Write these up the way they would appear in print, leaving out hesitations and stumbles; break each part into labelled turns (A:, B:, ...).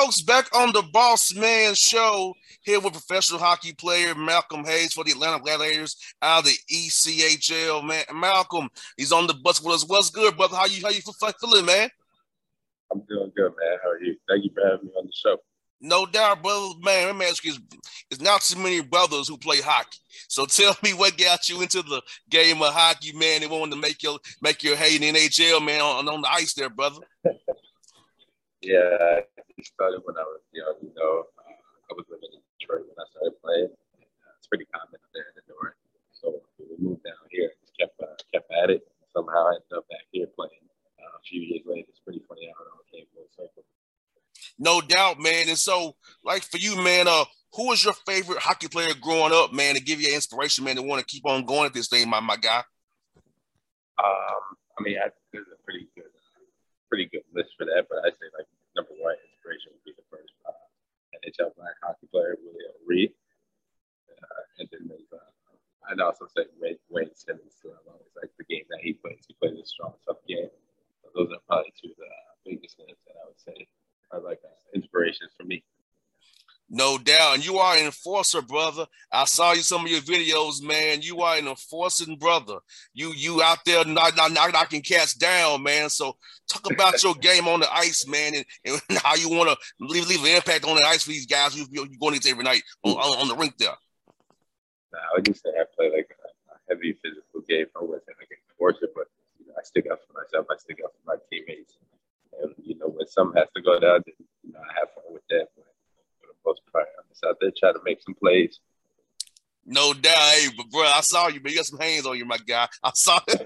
A: folks, back on the Boss Man Show here with professional hockey player Malcolm Hayes for the Atlanta Gladiators out of the ECHL. Man, Malcolm, he's on the bus with us. What's good, brother? How you feeling, man?
B: I'm doing good, man. How are you? Thank you for having me on the show.
A: No doubt, brother. Man, let me ask you, it's not too many brothers who play hockey. So tell me what got you into the game of hockey, man, and wanted to make your hay in the NHL, man, on the ice there, brother.
B: Yeah, I started when I was young. I was living in Detroit when I started playing. It's pretty common up there in the north. So we moved down here, just kept at it. Somehow I ended up back here playing. A few years later, it's pretty funny how it all came full circle.
A: No doubt, man. And so, like for you, man, who was your favorite hockey player growing up, man, to give you inspiration, man, to want to keep on going at this thing, my guy?
B: There's a pretty good list for that, but I'd say like number one inspiration would be the first NHL black hockey player, William Reed. And then I'd also say Wayne Simmons too. I've always liked the game that he plays. He plays a strong, tough game. So those are probably two of the biggest names that I would say are like inspirations for me.
A: No doubt. And you are an enforcer, brother. I saw you some of your videos, man. You are an enforcing brother. You out there knocking cats down, man. So talk about your game on the ice, man, and how you want to leave an impact on the ice for these guys you're going to every night on the rink there.
B: I would just say I play like a heavy physical game. I wasn't like an enforcer, but I stick up for myself. I stick up for my teammates. And, when something has to go down, I have fun with that. But for the most part, I'm just out there trying to make some plays.
A: No doubt. Hey, but bro, I saw you, but you got some hands on you, my guy. I saw it.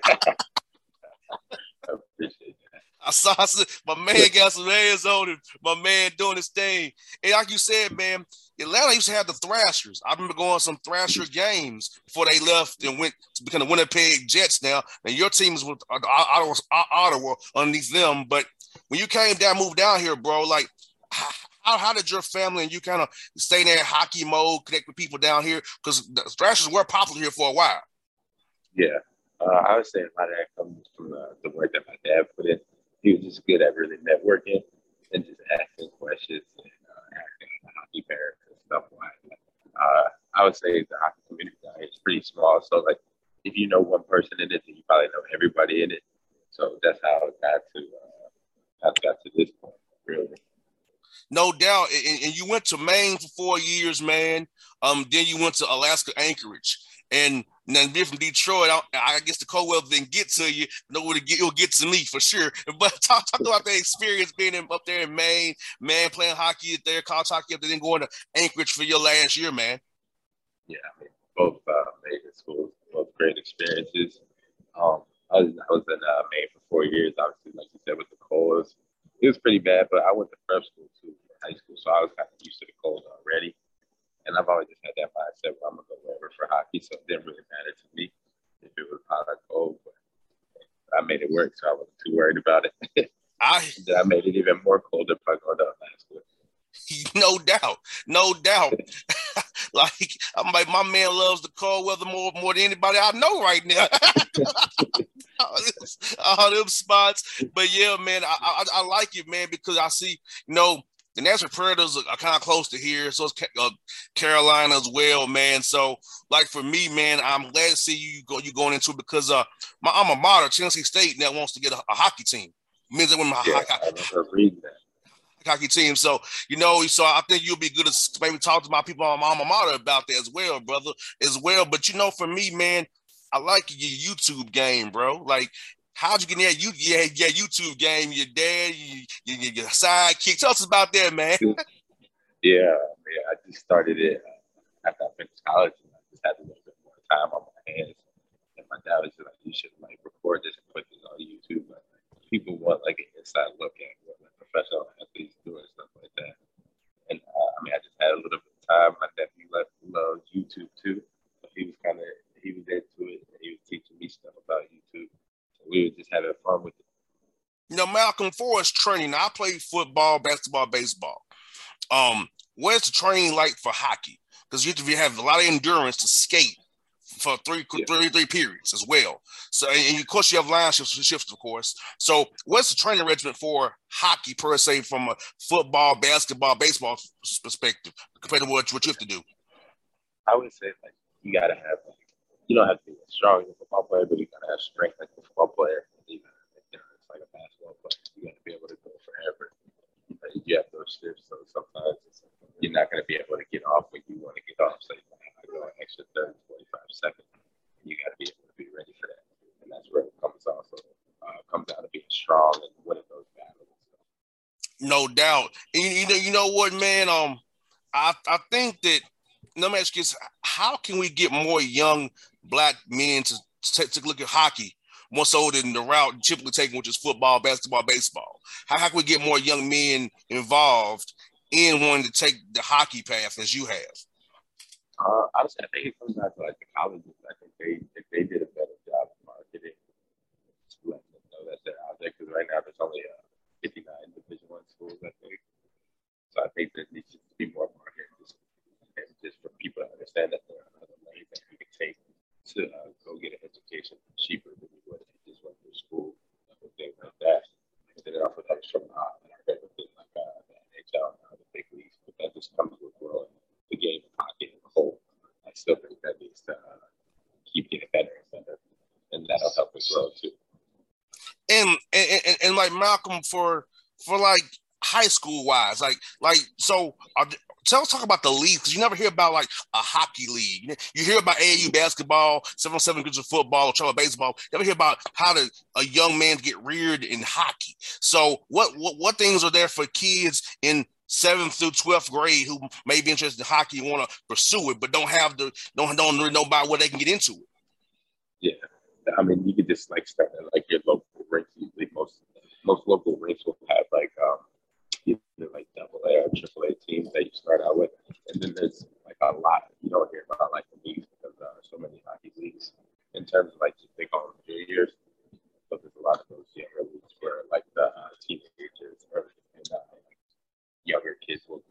B: I appreciate that.
A: I saw my man got some hands on him. My man doing his thing. And like you said, man, Atlanta used to have the Thrashers. I remember going to some Thrasher games before they left and went to become the Winnipeg Jets now. And your team is with Ottawa underneath them. But when you moved down here, bro, like how did your family and you kind of stay in that hockey mode, connect with people down here? Because the Thrashers were popular here for a while.
B: Yeah. I would say a lot of that comes from the work that my dad put in. He was just good at really networking and just asking questions and asking hockey parents and stuff like that. I would say the hockey community is pretty small. So, like, if you know one person in it, then you probably know everybody in it. So that's how it got to this point, really.
A: No doubt. And you went to Maine for 4 years, man. Then you went to Alaska Anchorage. And then being from Detroit, I guess the cold weather didn't get to you. It'll get to me for sure. But talk about the experience being up there in Maine, man, playing hockey there, college hockey up there, then going to Anchorage for your last year, man.
B: Yeah, both major schools, both great experiences. I was in Maine for 4 years, obviously, like you said, with the cold. It was pretty bad, but I went to prep school too, high school, so I was kind of used to the cold already. And I've always just had that mindset where I'm going to go wherever for hockey, so it didn't really matter to me if it was hot or cold. But I made it work, so I wasn't too worried about it. I made it even more colder by going to Alaska.
A: No doubt. Like, I'm like, my man loves the cold weather more than anybody I know right now. all them spots. But yeah, man, I like it, man, because I see, the Nashville Predators are kind of close to here. So it's Carolina as well, man. So, like, for me, man, I'm glad to see you going into it because my alma mater, Tennessee State, now wants to get a hockey team. Means that when my hockey team. So, so I think you'll be good to maybe talk to my people on my alma mater about that as well, brother, as well. But, for me, man, I like your YouTube game, bro. Like, how'd you get in that YouTube game? Your dad, your sidekick. Tell us about that, man.
B: Yeah, I just started it after I finished college. And I just had a little bit more time on my hands. And my dad was just like, you should record this and put this on YouTube. But people want an inside look at what professional athletes do and stuff like that. And I just had a little bit of time. My nephew loved YouTube too. So he was into it. And he was teaching me stuff about YouTube. So we were just having fun with it.
A: Malcolm, for us training, I played football, basketball, baseball. What's the training like for hockey? Because you have to have a lot of endurance to skate for three periods as well. So, and of course, you have line shifts, of course. So, what's the training regimen for hockey per se, from a football, basketball, baseball perspective, compared to what you have to do?
B: I would say like you gotta have you don't have to be as strong as a football player, but you gotta have strength like a football player. You know, it's like a basketball player. You gotta be able to go forever. You have those shifts, so sometimes you're not gonna be able to get off when you want to get off. So you might have to go an extra 30, 45 seconds. You gotta be able to be ready for that, and that's where it comes out. So comes out of being strong and winning those battles.
A: No doubt. And you know what, man? I think that. Let me ask you this: how can we get more young black men to look at hockey more so than the route typically taken, which is football, basketball, baseball? How can we get more young men involved in wanting to take the hockey path as you have?
B: Honestly, I think it comes down to like the colleges. I think they did a better job of marketing, just letting them know that they're out there. Because right now there's only 59 Division I schools, I think. So I think there needs to be more marketing, just for people to understand that there are other ways that you can take to go get an education cheaper than you would if you just went to school and things like that. And then it also comes from like the NHL and the big leagues, but that just comes with growing the game of hockey as a whole. I still think that needs to keep getting better and better, and that'll help it grow too.
A: And like Malcolm, for like high school wise, like so. Talk about the league, because you never hear about like a hockey league. You hear about AAU basketball, 7-on-7 groups of football, or travel baseball. You never hear about how a young man get reared in hockey. So what things are there for kids in 7th through 12th grade who may be interested in hockey and want to pursue it, but don't really know about where they can get into it?
B: Yeah, I mean, you could just like start at like your local rinks. Usually, most local rinks will have like either like AA or AAA teams that you start out with, and then there's like a lot you don't hear about like the leagues because there are so many hockey leagues in terms of like just they call them juniors. So there's a lot of those younger leagues where like the teenagers or like, younger kids will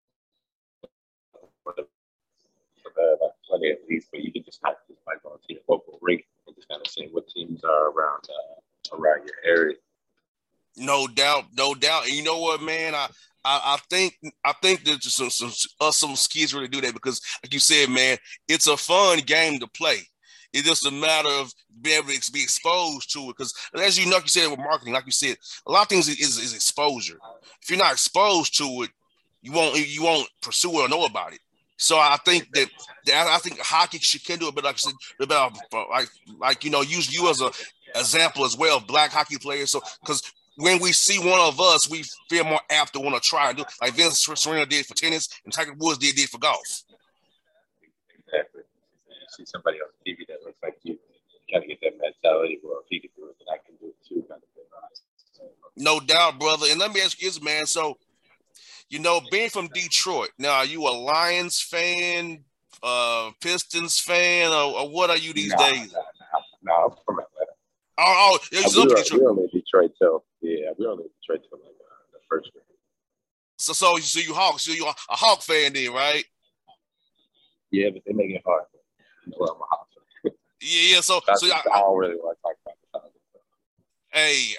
B: plenty of leagues, but you can just kind of just like go to your local rink and just kind of see what teams are around your area.
A: No doubt. And you know what, man? I think that some kids really do that because, like you said, man, it's a fun game to play. It's just a matter of being able to be exposed to it. Because as you know, like you said with marketing, like you said, a lot of things is exposure. If you're not exposed to it, you won't pursue it or know about it. So I think that I think hockey can do it, but like I said, about like use you as an example as well of black hockey players. So because when we see one of us, we feel more apt to want to try and do like Vince Serena did for tennis and Tiger Woods did for golf.
B: Exactly. You see somebody on TV that looks like you kind of get that mentality. Well, if he can do it, then I can do it too. Kind of thing.
A: No doubt, brother. And let me ask you this, man. So, being from Detroit, now are you a Lions fan, Pistons fan, or what are you these days?
B: No, I'm from Atlanta.
A: Oh,
B: we're only Detroit till like the first grade.
A: So you Hawks, so you're a Hawk fan then, right?
B: Yeah, but they make it hard. I'm a Hawk fan.
A: Yeah. So
B: I don't really want to talk about the Hawks.
A: Hey,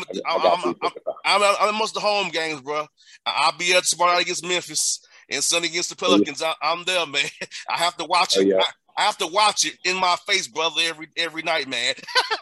A: I'm most of the home games, bro. I'll be at tomorrow night against Memphis and Sunday against the Pelicans. I'm there, man. I have to watch it. Yeah. I have to watch it in my face, brother, every night, man.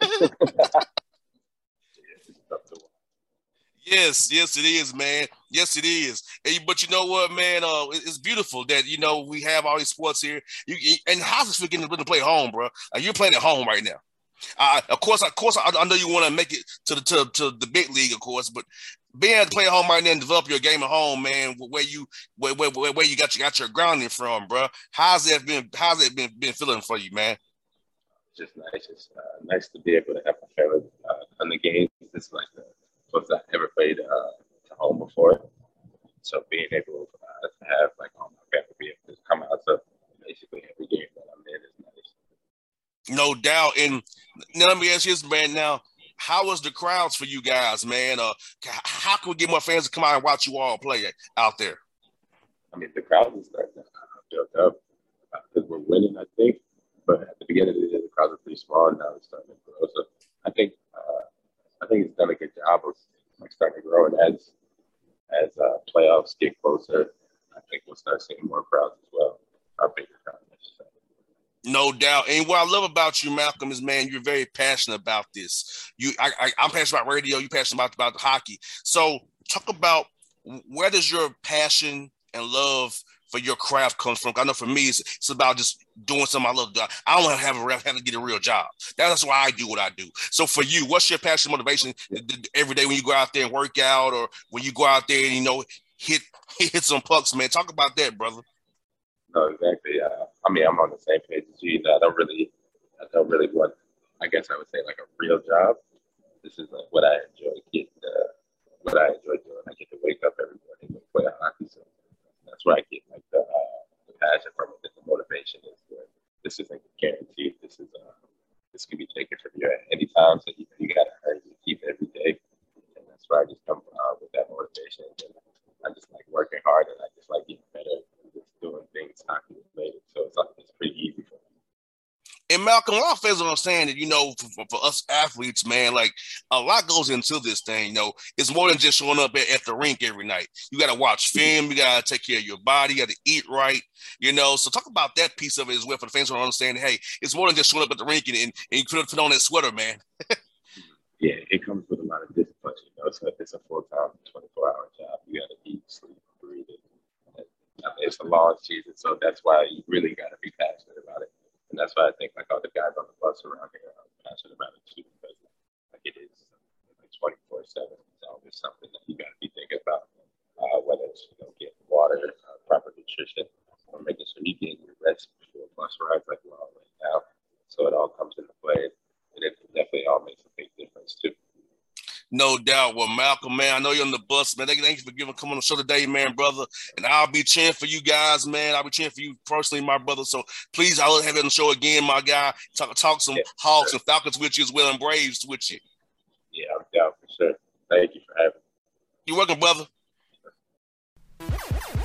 A: Yes, it is, man. Yes, it is. But you know what, man? It's beautiful that we have all these sports here. And how's it getting to play at home, bro? You're playing at home right now. Of course, I know you want to make it to the big league, of course, but being able to play at home right now and develop your game at home, man, where you got your grounding from, bro. How's it been feeling for you, man?
B: Just nice. It's nice to be able to have my family on the games. It's like the most I ever played at home before. So being able to have like all my family be able to come out to basically every game that I'm in is nice.
A: No doubt. And now let me ask you this, man. Now, how was the crowds for you guys, man? How can we get more fans to come out and watch you all play out there?
B: I mean, the crowd is starting to build up because we're winning, I think. But at the beginning small, now it's starting to grow. So I think it's done a good job of like starting to grow. And as playoffs get closer, I think we'll start seeing more crowds as well. Our bigger crowds.
A: No doubt. And what I love about you, Malcolm, is, man, you're very passionate about this. I'm passionate about radio. You're passionate about hockey. So talk about, where does your passion and love for your craft comes from? I know for me, it's about just doing something I love to do. I don't want to have to get a real job. That's why I do what I do. So for you, what's your passion, motivation every day when you go out there and work out, or when you go out there and, hit some pucks, man? Talk about that, brother.
B: No, exactly. I mean, I'm on the same page as you. I don't really want, I guess I would say, like a real job. This is like what I enjoy what I enjoy doing. I get to wake up every morning and play hockey. So that's where I get like the passion from it. The motivation is where this isn't guaranteed. This can be taken from you at any time. So you got to earn your keep every day. And that's where I just come with that motivation. And I just like working hard, and I just like getting better. Doing things hockey related, so it's pretty easy for me.
A: And Malcolm, a lot of fans understand that, for us athletes, man, like a lot goes into this thing. It's more than just showing up at the rink every night. You got to watch film, you got to take care of your body, you got to eat right, So talk about that piece of it as well for the fans who don't understand. Hey, it's more than just showing up at the rink and you put on that sweater, man.
B: Yeah, it comes with a lot of discipline. So it's a full-time, 24-hour job. You got to eat, sleep, breathe it. It's a long season, so that's why you really got to be passionate about it. And that's why I think like all the guys on the bus around here are passionate about it too, because like it is like 24/7. It's always something that you got to be thinking about, whether it's getting water, proper nutrition, or making sure you get your rest before bus rides like we're all right now. So it all comes into play, and it definitely all makes a big difference too.
A: No doubt. Well, Malcolm, man, I know you're on the bus, man. Thank you for coming on the show today, man, brother. And I'll be cheering for you guys, man. I'll be cheering for you personally, my brother. So please, I'll have you on the show again, my guy. Talk some Hawks and Falcons with you as well, and Braves with you.
B: Yeah, I'm down for sure. Thank you for having me.
A: You're welcome, brother.